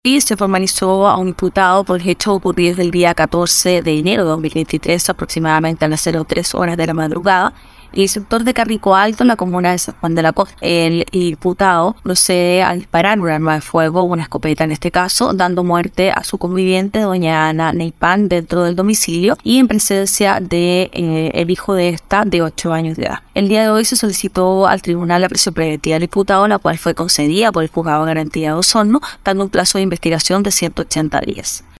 y se formalizó a un imputado por el hecho ocurrido el día 14 de enero de 2023, aproximadamente a las 03 horas de la madrugada, en el sector de Carrico Alto, en la comuna de San Juan de la Costa. El imputado procede a disparar un arma de fuego, una escopeta en este caso, dando muerte a su conviviente, doña Ana Neypan, dentro del domicilio y en presencia de el hijo de esta, de 8 años de edad. El día de hoy se solicitó al tribunal la prisión preventiva del imputado, la cual fue concedida por el juzgado de garantía de Osorno, dando un plazo de investigación de 180 días.